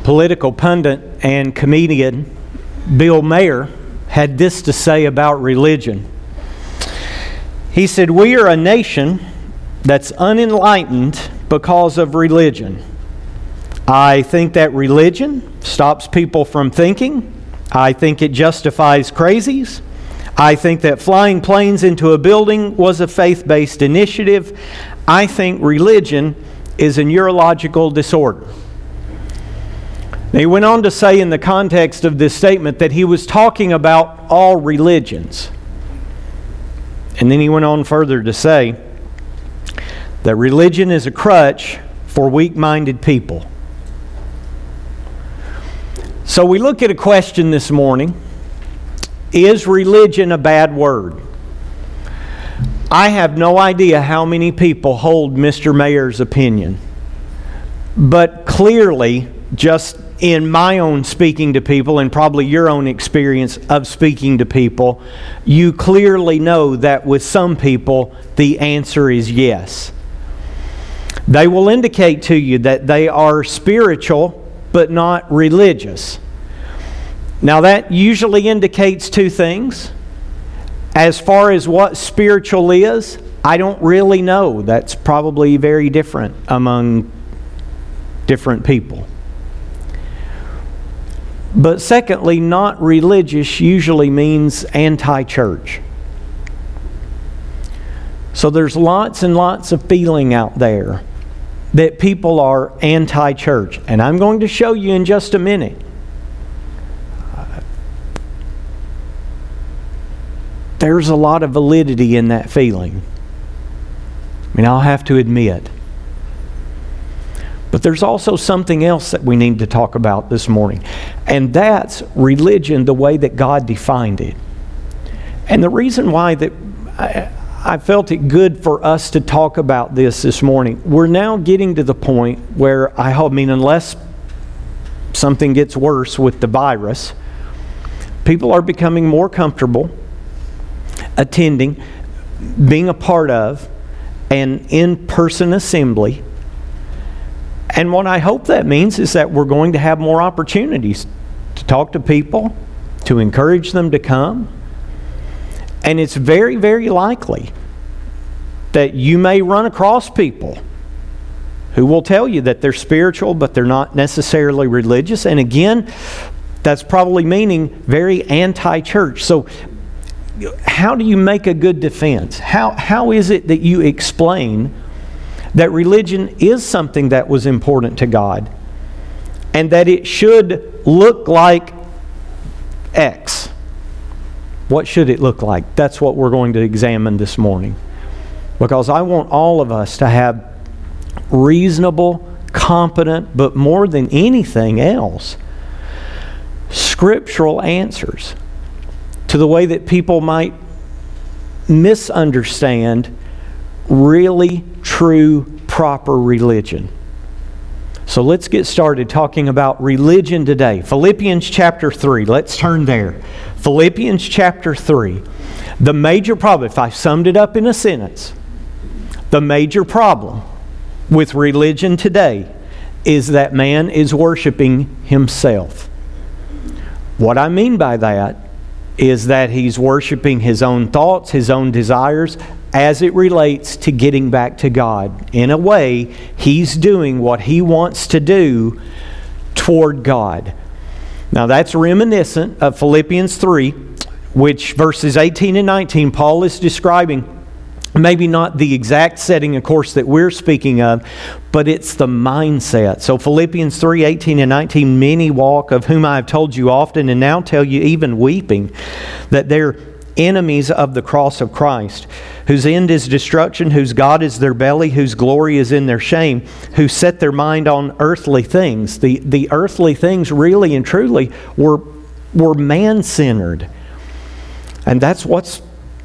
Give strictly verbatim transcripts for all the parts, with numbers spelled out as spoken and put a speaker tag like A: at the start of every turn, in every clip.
A: political pundit and comedian Bill Maher had this to say about religion. He said, "We are a nation that's unenlightened because of religion. I think that religion stops people from thinking. I think it justifies crazies. I think that flying planes into a building was a faith-based initiative. I think religion is a neurological disorder." Now, he went on to say in the context of this statement that he was talking about all religions. And then he went on further to say that religion is a crutch for weak-minded people. So we look at a question this morning: is religion a bad word? I have no idea how many people hold Mister Mayor's opinion. But clearly, just in my own speaking to people, and probably your own experience of speaking to people, you clearly know that with some people, the answer is yes. They will indicate to you that they are spiritual, but not religious. Now that usually indicates two things. As far as what spiritual is, I don't really know. That's probably very different among different people. But secondly, not religious usually means anti-church. So there's lots and lots of feeling out there that people are anti-church. And I'm going to show you in just a minute. There's a lot of validity in that feeling. I mean, I'll have to admit. But there's also something else that we need to talk about this morning. And that's religion the way that God defined it. And the reason why that I, I felt it good for us to talk about this this morning, we're now getting to the point where, I hope, I mean, unless something gets worse with the virus, people are becoming more comfortable attending, being a part of, an in-person assembly. And what I hope that means is that we're going to have more opportunities to talk to people, to encourage them to come. And it's very, very likely that you may run across people who will tell you that they're spiritual, but they're not necessarily religious. And again, that's probably meaning very anti-church. So how do you make a good defense? How how is it that you explain that religion is something that was important to God and that it should look like X? What should it look like? That's what we're going to examine this morning. Because I want all of us to have reasonable, competent, but more than anything else, scriptural answers to the way that people might misunderstand really true, proper religion. So let's get started talking about religion today. Philippians chapter three. Let's turn there. Philippians chapter three. The major problem, if I summed it up in a sentence, the major problem with religion today is that man is worshiping himself. What I mean by that is that he's worshiping his own thoughts, his own desires, as it relates to getting back to God. In a way, he's doing what he wants to do toward God. Now that's reminiscent of Philippians three, which verses eighteen and nineteen, Paul is describing maybe not the exact setting, of course, that we're speaking of, but it's the mindset. So Philippians three, eighteen and nineteen, many walk, of whom I have told you often, and now tell you even weeping, that they're enemies of the cross of Christ, whose end is destruction, whose God is their belly, whose glory is in their shame, who set their mind on earthly things. The, the earthly things really and truly were, were man-centered. And that's what's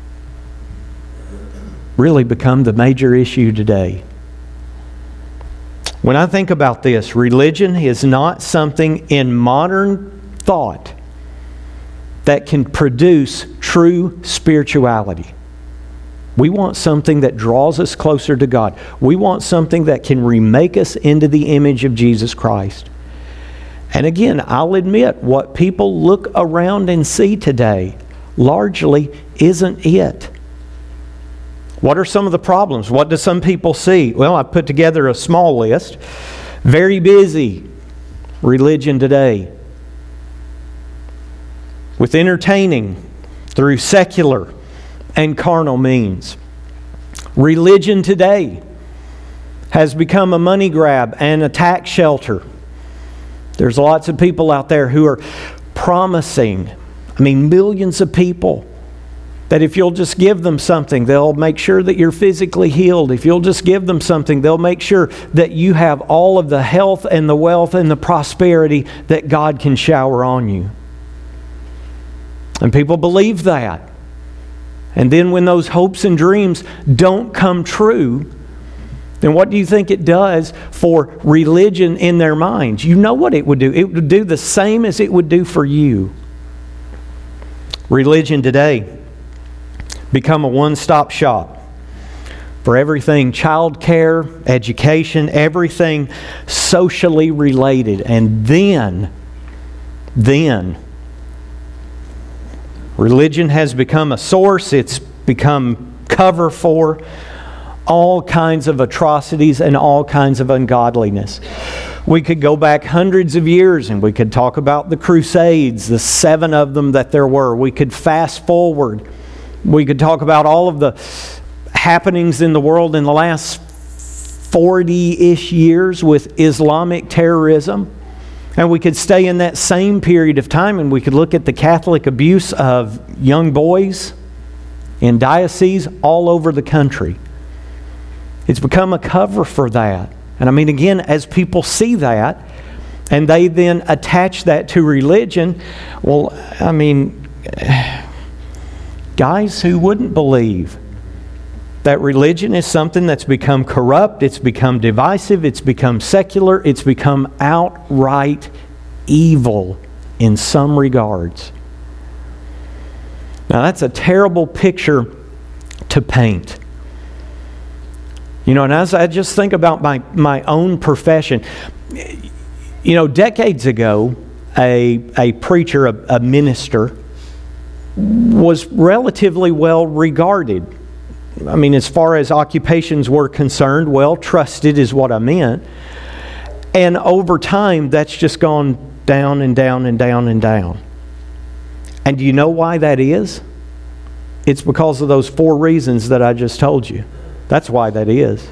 A: really become the major issue today. When I think about this, religion is not something in modern thought that can produce true spirituality. We want something that draws us closer to God. We want something that can remake us into the image of Jesus Christ. And again, I'll admit, what people look around and see today largely isn't it. What are some of the problems? What do some people see? Well, I put together a small list. Very busy religion today, with entertaining through secular and carnal means. Religion today has become a money grab and a tax shelter. There's lots of people out there who are promising, I mean millions of people, that if you'll just give them something, they'll make sure that you're physically healed. If you'll just give them something, they'll make sure that you have all of the health and the wealth and the prosperity that God can shower on you. And people believe that. And then when those hopes and dreams don't come true, then what do you think it does for religion in their minds? You know what it would do. It would do the same as it would do for you. Religion today become a one-stop shop for everything child care, education, everything socially related. And then, then, religion has become a source. It's become cover for all kinds of atrocities and all kinds of ungodliness. We could go back hundreds of years and we could talk about the Crusades, the seven of them that there were. We could fast forward. We could talk about all of the happenings in the world in the last forty-ish years with Islamic terrorism. And we could stay in that same period of time and we could look at the Catholic abuse of young boys in dioceses all over the country. It's become a cover for that. And I mean, again, as people see that and they then attach that to religion, well, I mean, guys who wouldn't believe that religion is something that's become corrupt, it's become divisive, it's become secular, it's become outright evil in some regards. Now that's a terrible picture to paint. You know, and as I just think about my, my own profession, you know, decades ago, a, a preacher, a, a minister, was relatively well regarded. I mean, as far as occupations were concerned, well trusted is what I meant. And over time, that's just gone down and down and down and down. And do you know why that is? It's because of those four reasons that I just told you. That's why that is.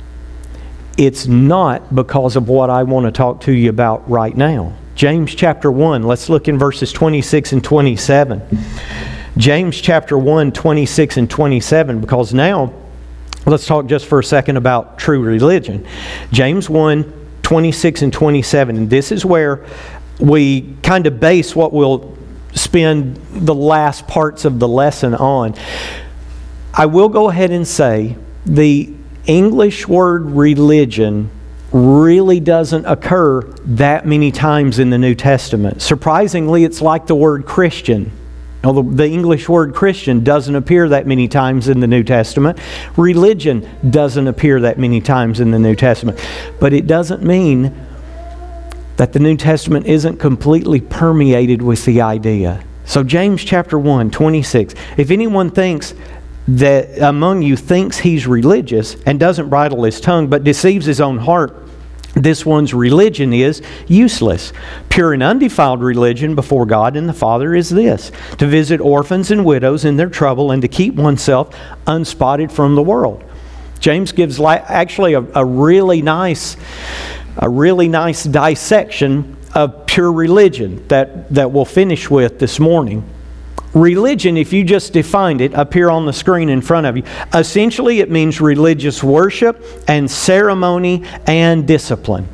A: It's not because of what I want to talk to you about right now. James chapter one, let's look in verses twenty-six and twenty-seven. James chapter one, twenty-six and twenty-seven, because now let's talk just for a second about true religion. James one, twenty-six and twenty-seven, and this is where we kind of base what we'll spend the last parts of the lesson on. I will go ahead and say the English word religion really doesn't occur that many times in the New Testament. Surprisingly, it's like the word Christian. Now, the, the English word Christian doesn't appear that many times in the New Testament. Religion doesn't appear that many times in the New Testament. But it doesn't mean that the New Testament isn't completely permeated with the idea. So James chapter one, twenty-six. If anyone thinks that among you thinks he's religious and doesn't bridle his tongue but deceives his own heart, this one's religion is useless. Pure and undefiled religion before God and the Father is this: to visit orphans and widows in their trouble and to keep oneself unspotted from the world. James gives li- actually a, a really nice, a really nice dissection of pure religion that, that we'll finish with this morning. Religion, if you just defined it up here on the screen in front of you, essentially it means religious worship and ceremony and discipline.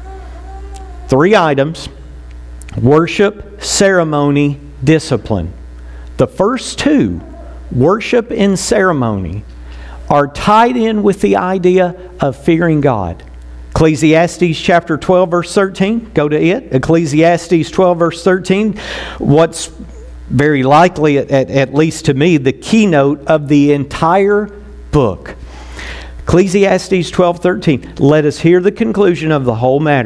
A: Three items: worship, ceremony, discipline. The first two, worship and ceremony, are tied in with the idea of fearing God. Ecclesiastes chapter twelve verse thirteen, go to it. Ecclesiastes twelve verse thirteen, what's very likely, at, at, at least to me, the keynote of the entire book. Ecclesiastes twelve thirteen. Let us hear the conclusion of the whole matter.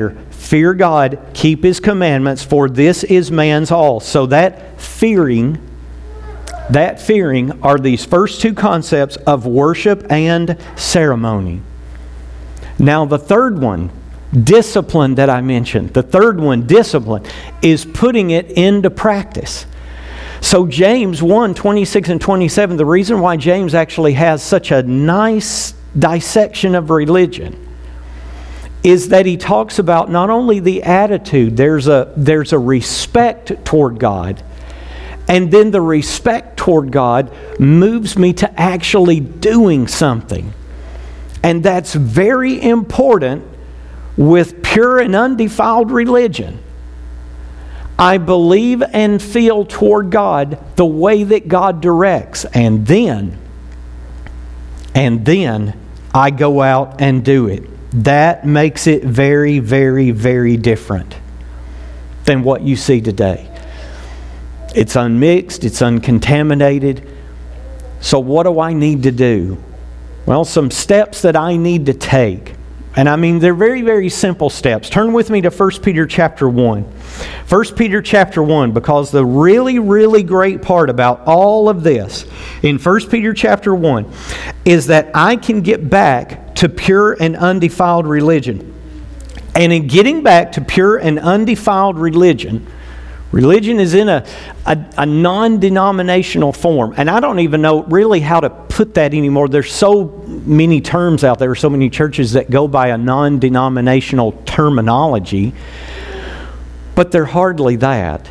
A: fear God, keep His commandments, for this is man's all. So that fearing, that fearing are these first two concepts of worship and ceremony. Now the third one, discipline that I mentioned, the third one, discipline, is putting it into practice. So James one, twenty-six and twenty-seven, the reason why James actually has such a nice dissection of religion is that he talks about not only the attitude, there's a, there's a respect toward God, and then the respect toward God moves me to actually doing something. And that's very important with pure and undefiled religion. I believe and feel toward God the way that God directs, and then, and then I go out and do it. That makes it very, very, very different than what you see today. It's unmixed, it's uncontaminated. So what do I need to do? Well, some steps that I need to take. And I mean, they're very, very simple steps. Turn with me to First Peter chapter one. First Peter chapter one, because the really, really great part about all of this in First Peter chapter one is that I can get back to pure and undefiled religion. And in getting back to pure and undefiled religion, religion is in a, a, a non-denominational form. And I don't even know really how to put that anymore. There's so many terms out there, so many churches that go by a non-denominational terminology, but they're hardly that.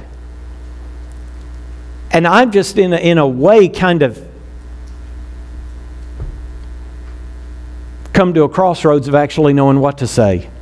A: And I'm just in a, in a way kind of come to a crossroads of actually knowing what to say.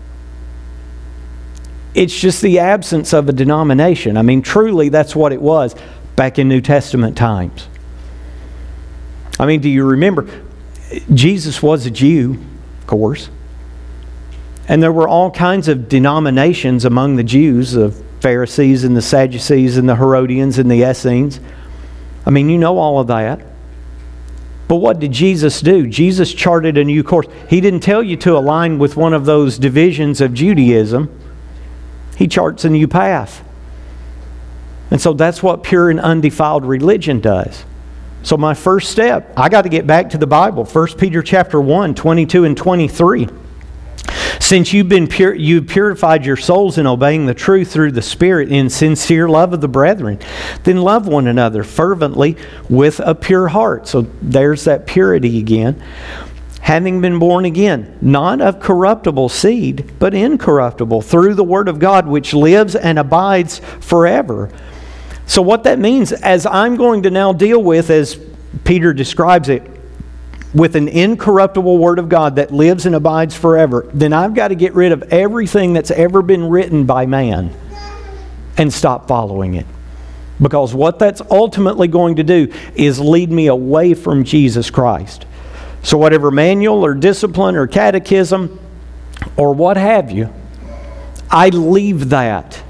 A: It's just the absence of a denomination. I mean, truly, that's what it was back in New Testament times. I mean, do you remember? Jesus was a Jew, of course. And there were all kinds of denominations among the Jews, the Pharisees and the Sadducees and the Herodians and the Essenes. I mean, you know all of that. But what did Jesus do? Jesus charted a new course. He didn't tell you to align with one of those divisions of Judaism. He charts a new path. And so that's what pure and undefiled religion does. So my first step, I got to get back to the Bible. First Peter chapter one, twenty-two and twenty-three. Since you've been pure, you've purified your souls in obeying the truth through the Spirit in sincere love of the brethren, then love one another fervently with a pure heart. So there's that purity again. Having been born again, not of corruptible seed, but incorruptible, through the Word of God, which lives and abides forever. So what that means, as I'm going to now deal with, as Peter describes it, with an incorruptible Word of God that lives and abides forever, then I've got to get rid of everything that's ever been written by man and stop following it. Because what that's ultimately going to do is lead me away from Jesus Christ. So whatever manual or discipline or catechism or what have you, I leave that.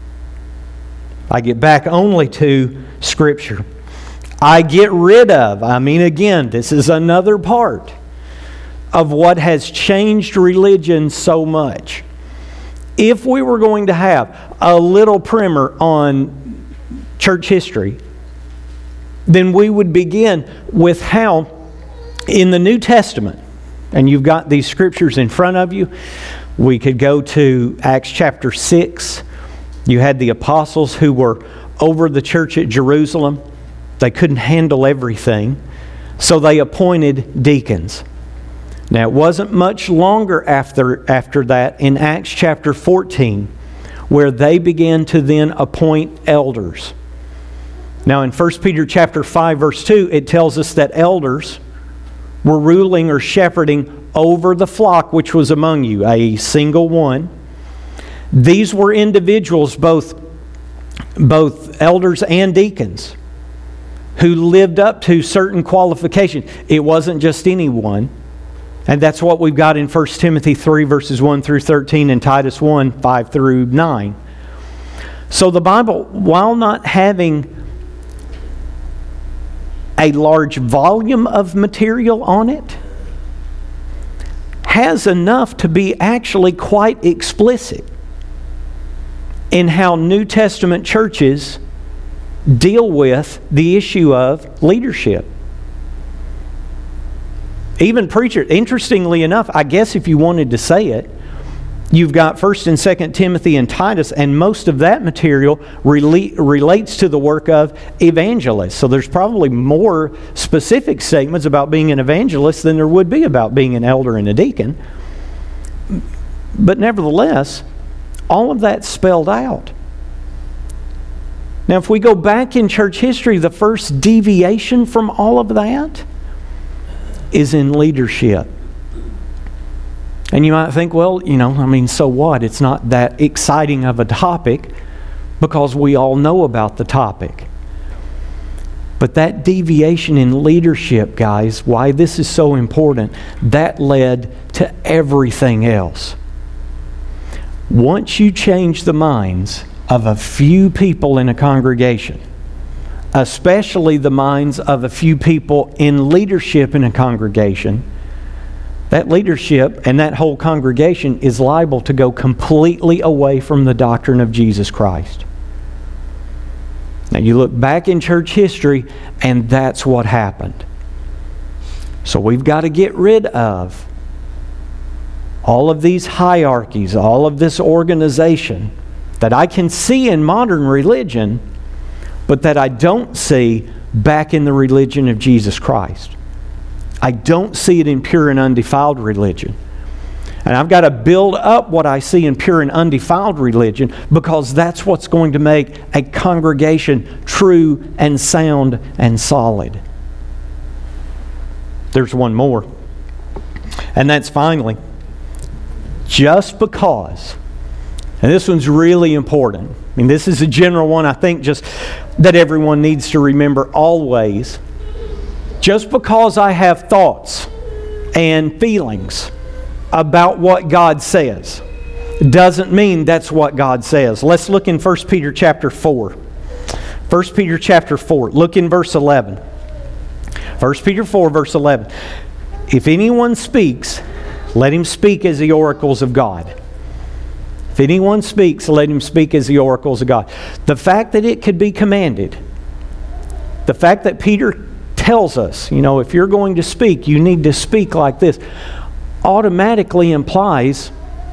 A: I get back only to Scripture. I get rid of, I mean again, this is another part of what has changed religion so much. If we were going to have a little primer on church history, then we would begin with how in the New Testament, and you've got these scriptures in front of you, we could go to Acts chapter six. You had the apostles who were over the church at Jerusalem. They couldn't handle everything, so they appointed deacons. Now, it wasn't much longer after, after that in Acts chapter fourteen, where they began to then appoint elders. Now, in First Peter chapter five, verse two, it tells us that elders were ruling or shepherding over the flock which was among you, a single one. These were individuals, both, both elders and deacons, who lived up to certain qualifications. It wasn't just anyone. And that's what we've got in First Timothy three, verses one through thirteen, and Titus one, five through nine. So the Bible, while not having a large volume of material on it, has enough to be actually quite explicit. in how New Testament churches deal with the issue of leadership. Even preachers, interestingly enough, I guess if you wanted to say it, you've got First and Second Timothy and Titus, and most of that material rela- relates to the work of evangelists. So there's probably more specific statements about being an evangelist than there would be about being an elder and a deacon. But nevertheless, all of that's spelled out. Now, if we go back in church history, the first deviation from all of that is in leadership. And you might think, well, you know, I mean, so what? It's not that exciting of a topic because we all know about the topic. But that deviation in leadership, guys, why this is so important, that led to everything else. Once you change the minds of a few people in a congregation, especially the minds of a few people in leadership in a congregation, that leadership and that whole congregation is liable to go completely away from the doctrine of Jesus Christ. Now you look back in church history and that's what happened. So we've got to get rid of all of these hierarchies, all of this organization that I can see in modern religion, but that I don't see back in the religion of Jesus Christ. I don't see it in pure and undefiled religion. And I've got to build up what I see in pure and undefiled religion because that's what's going to make a congregation true and sound and solid. There's one more. And that's finally, just because, and this one's really important. I mean, this is a general one I think just that everyone needs to remember always. Just because I have thoughts and feelings about what God says doesn't mean that's what God says. Let's look in First Peter chapter four. First Peter chapter four. Look in verse eleven. First Peter four, verse eleven. If anyone speaks, let him speak as the oracles of God. If anyone speaks, let him speak as the oracles of God. The fact that it could be commanded, the fact that Peter tells us, you know, if you're going to speak, you need to speak like this, automatically implies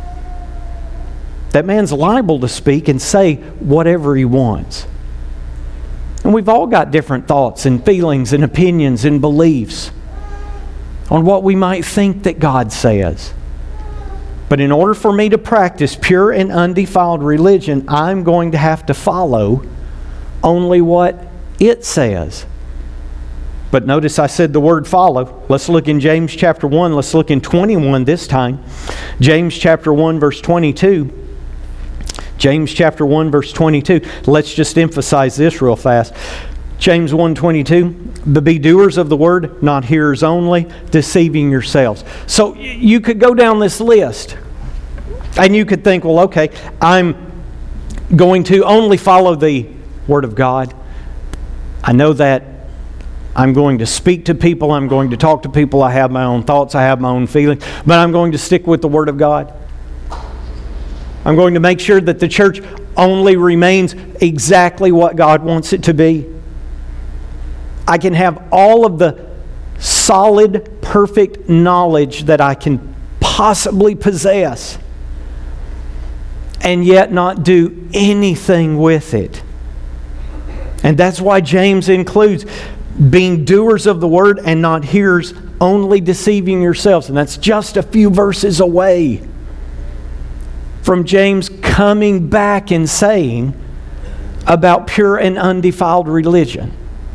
A: that man's liable to speak and say whatever he wants. And we've all got different thoughts and feelings and opinions and beliefs on what we might think that God says. But in order for me to practice pure and undefiled religion, I'm going to have to follow only what it says. But notice I said the word follow. Let's look in James chapter one. Let's look in twenty-one this time. James chapter one verse twenty-two. James chapter one verse twenty-two. Let's just emphasize this real fast. James one twenty-two. But be doers of the word, not hearers only, deceiving yourselves. So you could go down this list and you could think, well, okay, I'm going to only follow the word of God. I know that I'm going to speak to people. I'm going to talk to people. I have my own thoughts. I have my own feelings. But I'm going to stick with the Word of God. I'm going to make sure that the church only remains exactly what God wants it to be. I can have all of the solid, perfect knowledge that I can possibly possess and yet not do anything with it. And that's why James includes being doers of the word and not hearers, only deceiving yourselves. And that's just a few verses away from James coming back and saying about pure and undefiled religion.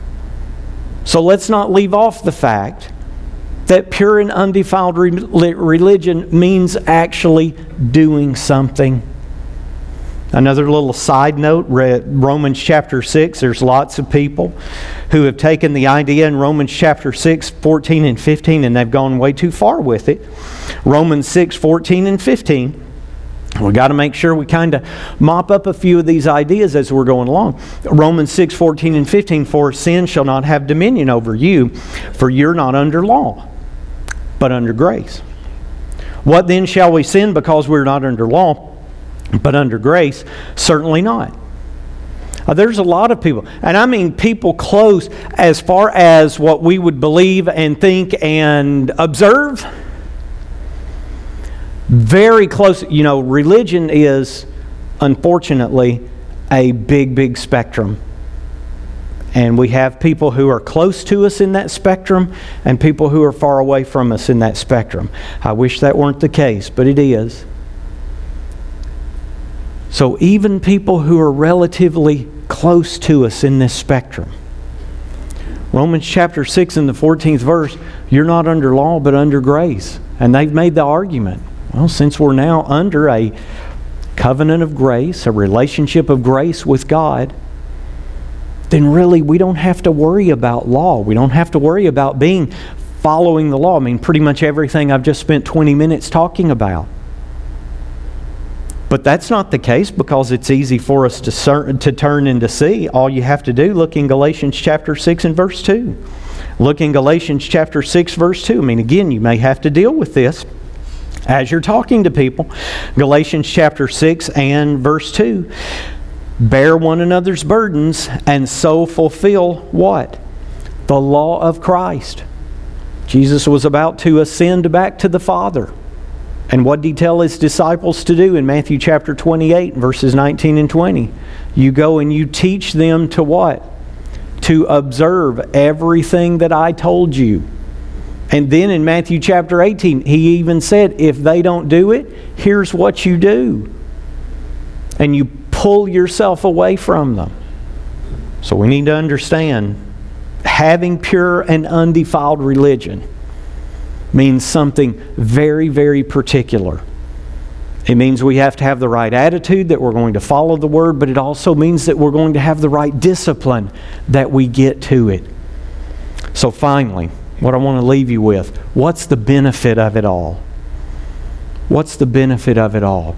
A: So let's not leave off the fact that pure and undefiled re- religion means actually doing something. Another little side note, Romans chapter six, there's lots of people who have taken the idea in Romans chapter six, fourteen and fifteen, and they've gone way too far with it. Romans six, fourteen and fifteen. We've got to make sure we kind of mop up a few of these ideas as we're going along. Romans six, fourteen and fifteen, for sin shall not have dominion over you, for you're not under law, but under grace. What then shall we sin because we're not under law? But under grace, certainly not. Uh, there's a lot of people, and I mean people close as far as what we would believe and think and observe. Very close. You know, religion is, unfortunately, a big, big spectrum. And we have people who are close to us in that spectrum and people who are far away from us in that spectrum. I wish that weren't the case, but it is. So even people who are relatively close to us in this spectrum. Romans chapter six and the fourteenth verse, you're not under law but under grace. And they've made the argument, well, since we're now under a covenant of grace, a relationship of grace with God, then really we don't have to worry about law. We don't have to worry about being following the law. I mean, pretty much everything I've just spent twenty minutes talking about. But that's not the case, because it's easy for us to, cer- to turn and to see. All you have to do, look in Galatians chapter six and verse two. Look in Galatians chapter six, verse two. I mean, again, you may have to deal with this as you're talking to people. Galatians chapter six and verse two. Bear one another's burdens and so fulfill what? The law of Christ. Jesus was about to ascend back to the Father. And what did He tell His disciples to do in Matthew chapter twenty-eight, verses nineteen and twenty? You go and you teach them to what? To observe everything that I told you. And then in Matthew chapter eighteen, He even said, if they don't do it, here's what you do. And you pull yourself away from them. So we need to understand, having pure and undefiled religion means something very, very particular. It means we have to have the right attitude, that we're going to follow the Word, but it also means that we're going to have the right discipline that we get to it. So finally, what I want to leave you with, what's the benefit of it all? What's the benefit of it all?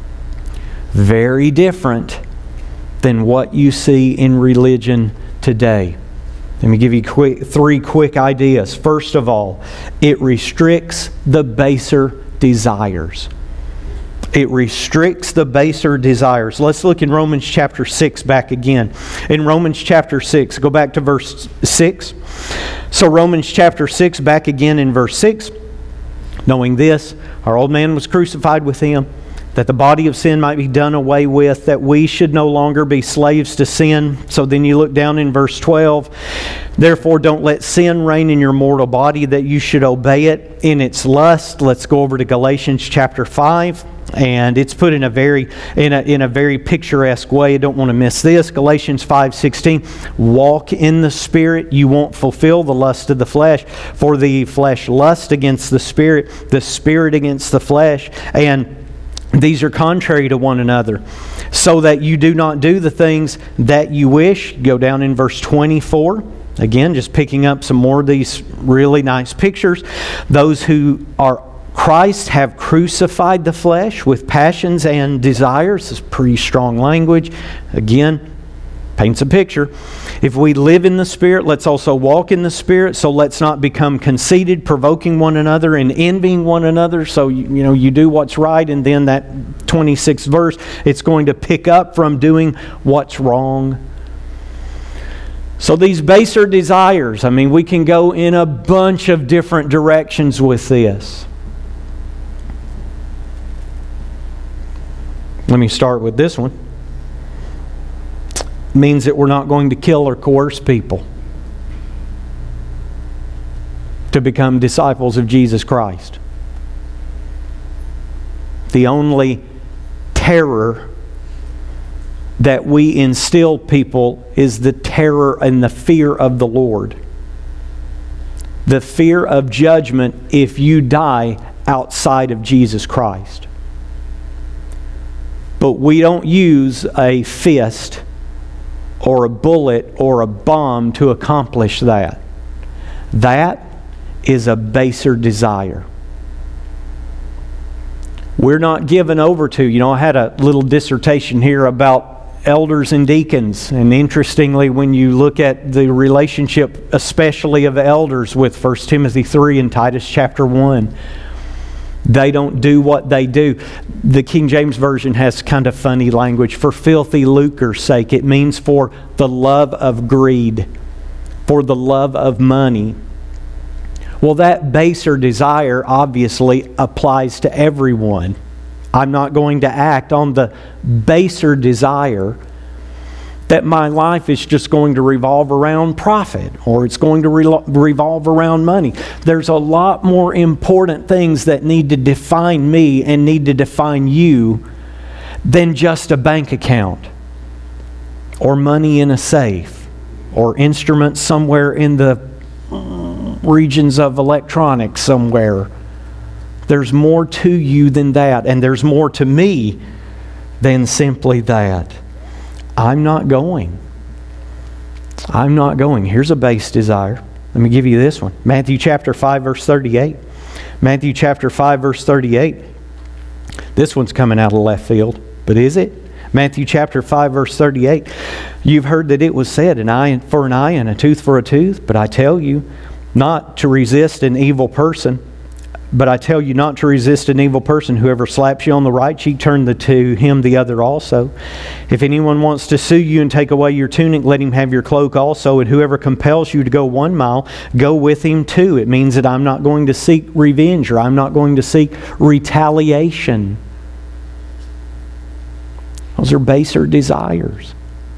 A: Very different than what you see in religion today. Let me give you quick, three quick ideas. First of all, it restricts the baser desires. It restricts the baser desires. Let's look in Romans chapter six back again. In Romans chapter six, go back to verse six. So Romans chapter six, back again in verse six. Knowing this, our old man was crucified with Him, that the body of sin might be done away with, that we should no longer be slaves to sin. So then you look down in verse twelve. Therefore don't let sin reign in your mortal body, that you should obey it in its lust. Let's go over to Galatians chapter five. And it's put in a very in a in a very picturesque way. I don't want to miss this. Galatians five sixteen. Walk in the Spirit, you won't fulfill the lust of the flesh. For the flesh lusts against the Spirit, the Spirit against the flesh. And these are contrary to one another, so that you do not do the things that you wish. Go down in verse twenty-four. Again, just picking up some more of these really nice pictures. Those who are Christ have crucified the flesh with passions and desires. This is pretty strong language. Again, paints a picture. If we live in the Spirit, let's also walk in the Spirit. So let's not become conceited, provoking one another and envying one another. So, you, you know, you do what's right, and then that twenty-sixth verse, it's going to pick up from doing what's wrong. So these baser desires, I mean, we can go in a bunch of different directions with this. Let me start with this one. It means that we're not going to kill or coerce people to become disciples of Jesus Christ. The only terror that we instill people is the terror and the fear of the Lord. The fear of judgment if you die outside of Jesus Christ. But we don't use a fist or a bullet or a bomb to accomplish that. That is a baser desire. We're not given over to, you know, I had a little dissertation here about elders and deacons. And interestingly, when you look at the relationship, especially of elders, with First Timothy three and Titus chapter one, They don't do what they do. The King James Version has kind of funny language. For filthy lucre's sake. It means for the love of greed, for the love of money. Well, that baser desire obviously applies to everyone. I'm not going to act on the baser desire that my life is just going to revolve around profit or it's going to re- revolve around money. There's a lot more important things that need to define me and need to define you than just a bank account or money in a safe or instruments somewhere in the regions of electronics somewhere. There's more to you than that, and there's more to me than simply that. I'm not going. I'm not going. Here's a base desire. Let me give you this one. Matthew chapter five, verse thirty-eight. Matthew chapter five, verse thirty-eight. This one's coming out of left field, but is it? Matthew chapter five, verse thirty-eight. You've heard that it was said, an eye for an eye and a tooth for a tooth. But I tell you not to resist an evil person. But I tell you not to resist an evil person. Whoever slaps you on the right cheek, turn the, to him the other also. If anyone wants to sue you and take away your tunic, let him have your cloak also. And whoever compels you to go one mile, go with him two. It means that I'm not going to seek revenge or I'm not going to seek retaliation. Those are baser desires.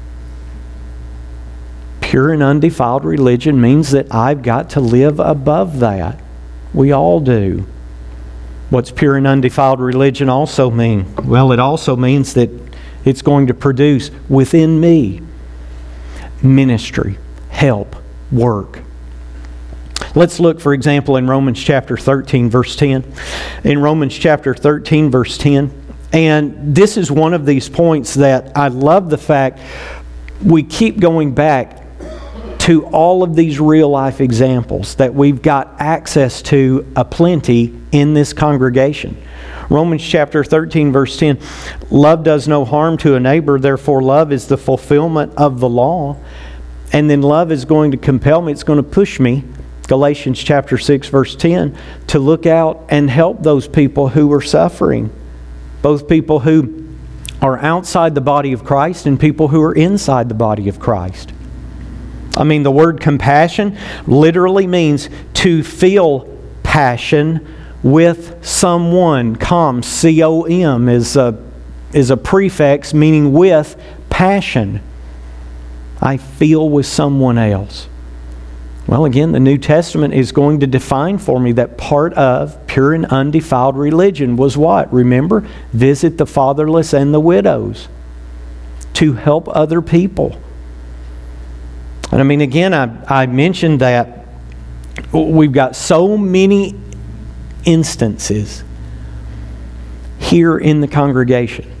A: Pure and undefiled religion means that I've got to live above that. We all do. What's pure and undefiled religion also mean? Well, it also means that it's going to produce within me ministry, help, work. Let's look, for example, in Romans chapter thirteen, verse ten. In Romans chapter thirteen, verse ten. And this is one of these points that I love the fact we keep going back to all of these real life examples that we've got access to aplenty in this congregation. Romans chapter thirteen, verse ten. Love does no harm to a neighbor, therefore love is the fulfillment of the law. And then love is going to compel me, it's going to push me, Galatians chapter six, verse ten, to look out and help those people who are suffering. Both people who are outside the body of Christ and people who are inside the body of Christ. I mean, the word compassion literally means to feel passion with someone. Com, C O M, is a, is a prefix meaning with passion. I feel with someone else. Well, again, the New Testament is going to define for me that part of pure and undefiled religion was what? Remember? Visit the fatherless and the widows. To help other people. And I mean, again, I, I mentioned that we've got so many instances here in the congregation.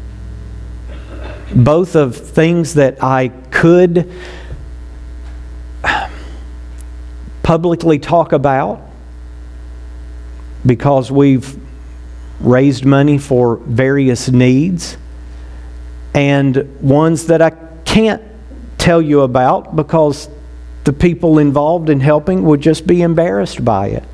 A: Both of things that I could publicly talk about because we've raised money for various needs, and ones that I can't tell you about because the people involved in helping would just be embarrassed by it.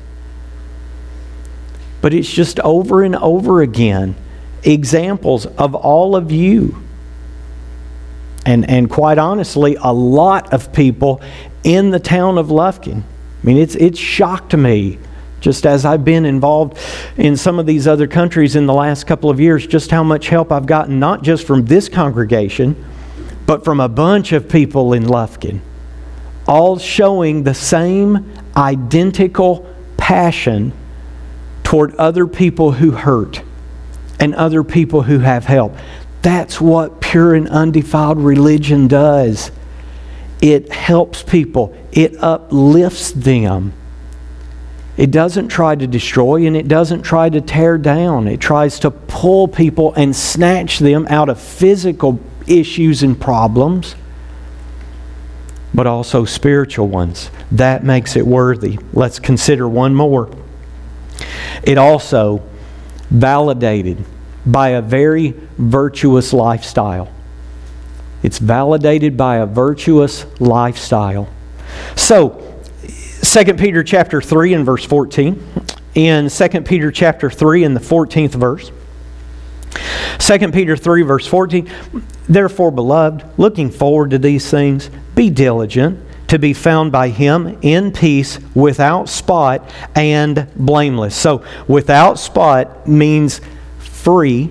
A: But it's just over and over again examples of all of you. And, and quite honestly, a lot of people in the town of Lufkin. I mean, it's, it's shocked me, just as I've been involved in some of these other countries in the last couple of years, just how much help I've gotten, not just from this congregation, but from a bunch of people in Lufkin, all showing the same identical passion toward other people who hurt and other people who have help. That's what pure and undefiled religion does. It helps people. It uplifts them. It doesn't try to destroy and it doesn't try to tear down. It tries to pull people and snatch them out of physical issues and problems, but also spiritual ones. That makes it worthy. Let's consider one more. It also validated by a very virtuous lifestyle. It's validated by a virtuous lifestyle. So, Second Peter chapter three and verse fourteen. in Second Peter chapter three in the fourteenth verse. Second Peter three verse fourteen, therefore, beloved, looking forward to these things, be diligent to be found by Him in peace, without spot and blameless. So, without spot means free,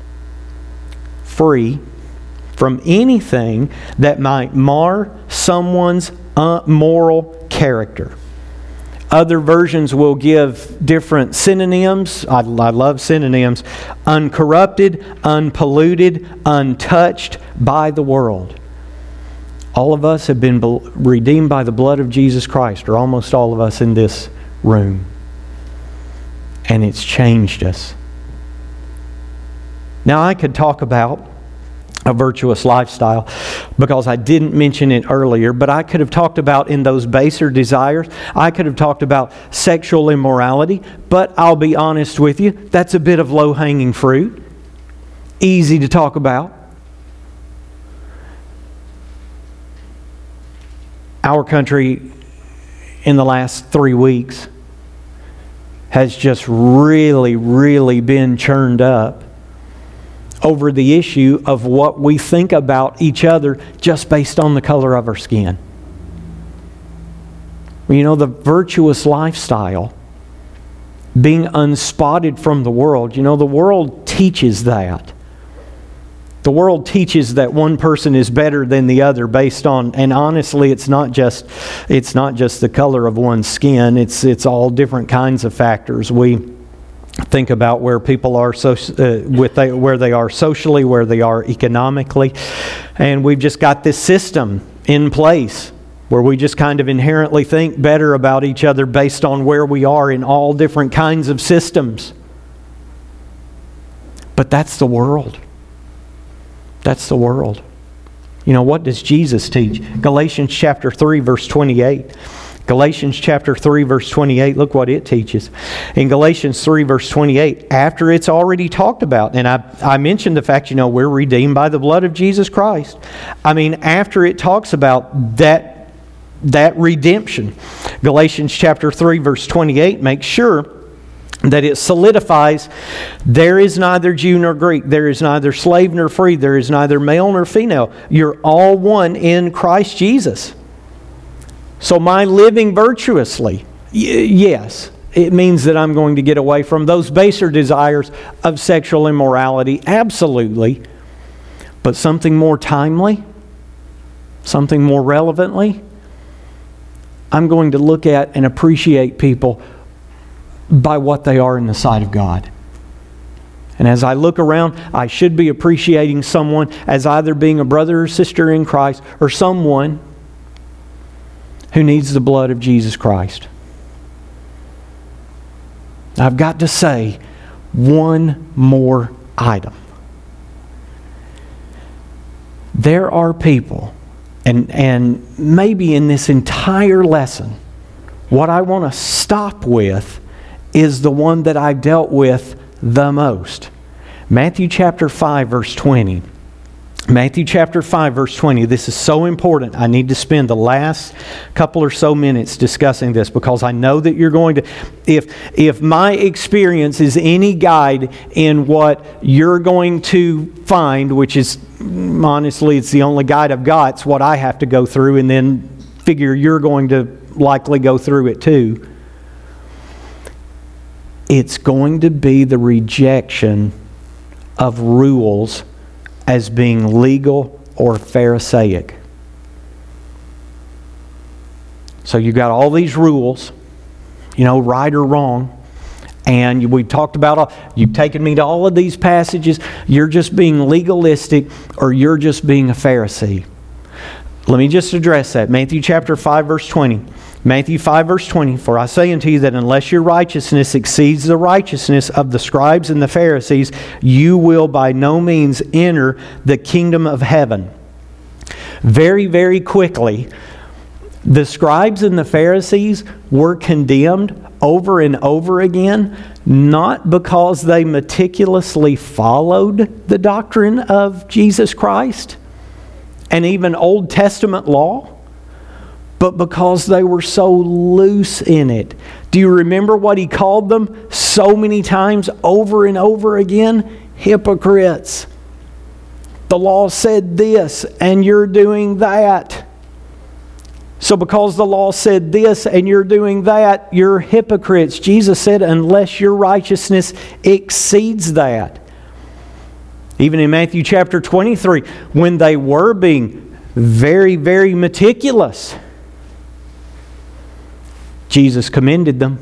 A: free from anything that might mar someone's uh, moral character. Other versions will give different synonyms. I, I love synonyms. Uncorrupted, unpolluted, untouched by the world. All of us have been be- redeemed by the blood of Jesus Christ, or almost all of us in this room. And it's changed us. Now, I could talk about a virtuous lifestyle because I didn't mention it earlier, but I could have talked about in those baser desires. I could have talked about sexual immorality, but I'll be honest with you, that's a bit of low-hanging fruit. Easy to talk about. Our country in the last three weeks has just really, really been churned up over the issue of what we think about each other just based on the color of our skin. You know, the virtuous lifestyle, being unspotted from the world, you know, the world teaches that. The world teaches that one person is better than the other based on, and honestly, it's not just it's not just the color of one's skin. It's it's all different kinds of factors. We think about where people are so, uh, with they, where they are socially, where they are economically, and we've just got this system in place where we just kind of inherently think better about each other based on where we are in all different kinds of systems. But that's the world. That's the world. You know, what does Jesus teach? Galatians chapter three, verse twenty-eight. Galatians chapter three, verse twenty-eight, look what it teaches. In Galatians three, verse twenty-eight, after it's already talked about, and I, I mentioned the fact, you know, we're redeemed by the blood of Jesus Christ. I mean, after it talks about that, that redemption, Galatians chapter three, verse twenty-eight makes sure that it solidifies, there is neither Jew nor Greek, there is neither slave nor free, there is neither male nor female. You're all one in Christ Jesus. So my living virtuously, y- yes, it means that I'm going to get away from those baser desires of sexual immorality, absolutely. But something more timely, something more relevantly, I'm going to look at and appreciate people by what they are in the sight of God. And as I look around, I should be appreciating someone as either being a brother or sister in Christ, or someone who needs the blood of Jesus Christ. I've got to say one more item. There are people, and, and maybe in this entire lesson, what I want to stop with is the one that I dealt with the most. Matthew chapter five, verse twenty. Matthew chapter five, verse twenty. This is so important. I need to spend the last couple or so minutes discussing this because I know that you're going to, if, if my experience is any guide in what you're going to find, which is, honestly, it's the only guide I've got, it's what I have to go through, and then figure you're going to likely go through it too. It's going to be the rejection of rules as being legal or Pharisaic. So you've got all these rules, you know, right or wrong, and we talked about, all, you've taken me to all of these passages, you're just being legalistic or you're just being a Pharisee. Let me just address that. Matthew chapter five, verse twenty. Matthew five, verse twenty, for I say unto you that unless your righteousness exceeds the righteousness of the scribes and the Pharisees, you will by no means enter the kingdom of heaven. Very, very quickly, the scribes and the Pharisees were condemned over and over again, not because they meticulously followed the doctrine of Jesus Christ and even Old Testament law, but because they were so loose in it. Do you remember what He called them so many times over and over again? Hypocrites. The law said this, and you're doing that. So because the law said this and you're doing that, you're hypocrites. Jesus said, unless your righteousness exceeds that. Even in Matthew chapter twenty-three, when they were being very, very meticulous, Jesus commended them.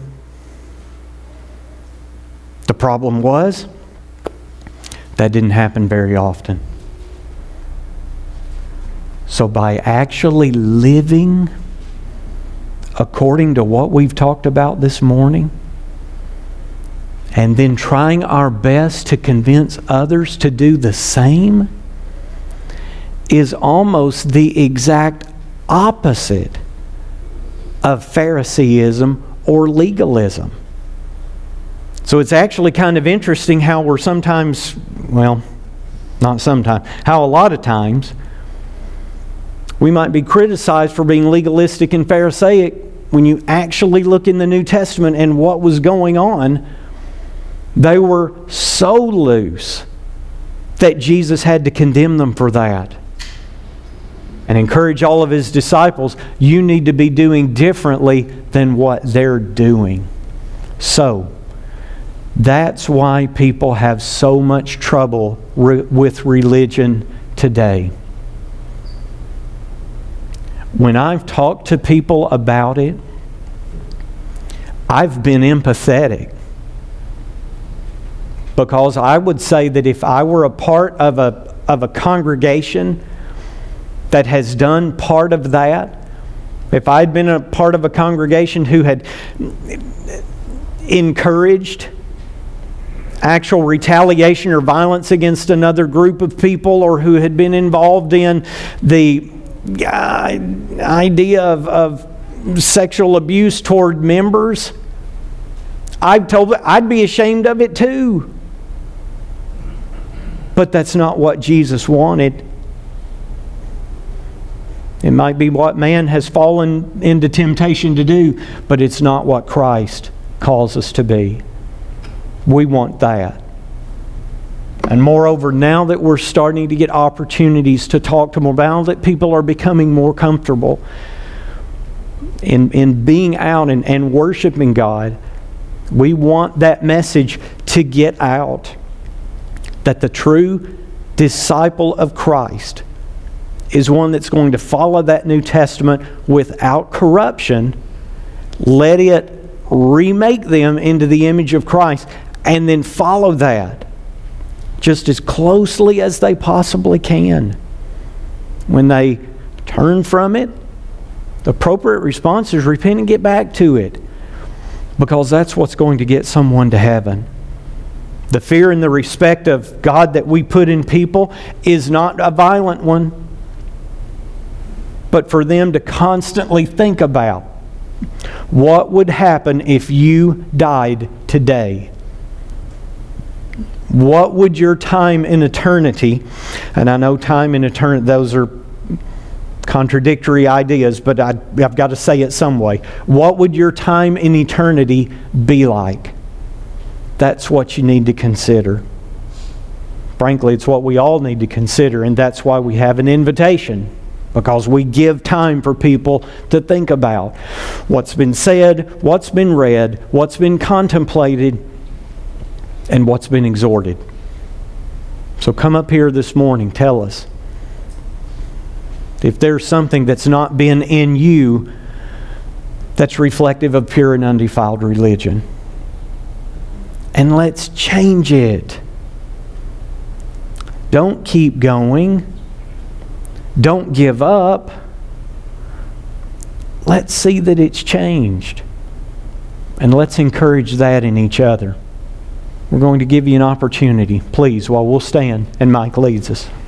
A: The problem was, that didn't happen very often. So by actually living according to what we've talked about this morning, and then trying our best to convince others to do the same, is almost the exact opposite of Phariseeism or legalism. So it's actually kind of interesting how we're sometimes, well, not sometimes, how a lot of times we might be criticized for being legalistic and Pharisaic when you actually look in the New Testament and what was going on. They were so loose that Jesus had to condemn them for that. And encourage all of His disciples, you need to be doing differently than what they're doing. So, that's why people have so much trouble re- with religion today. When I've talked to people about it, I've been empathetic. Because I would say that if I were a part of a, of a congregation that has done part of that, if I'd been a part of a congregation who had encouraged actual retaliation or violence against another group of people, or who had been involved in the uh, idea of, of sexual abuse toward members, I've told I'd be ashamed of it too. But that's not what Jesus wanted. It might be what man has fallen into temptation to do, but it's not what Christ calls us to be. We want that. And moreover, now that we're starting to get opportunities to talk to more, now that people are becoming more comfortable in, in being out and, and worshiping God, we want that message to get out. That the true disciple of Christ is one that's going to follow that New Testament without corruption, let it remake them into the image of Christ, and then follow that just as closely as they possibly can. When they turn from it, the appropriate response is repent and get back to it, because that's what's going to get someone to heaven. The fear and the respect of God that we put in people is not a violent one, but for them to constantly think about what would happen if you died today. What would your time in eternity, and I know time in eternity, those are contradictory ideas, but I, I've got to say it some way. What would your time in eternity be like? That's what you need to consider. Frankly, it's what we all need to consider, and that's why we have an invitation, because we give time for people to think about what's been said, what's been read, what's been contemplated, and what's been exhorted. So come up here this morning, tell us if there's something that's not been in you that's reflective of pure and undefiled religion. And let's change it. Don't keep going. Don't give up. Let's see that it's changed. And let's encourage that in each other. We're going to give you an opportunity, please, while we'll stand and Mike leads us.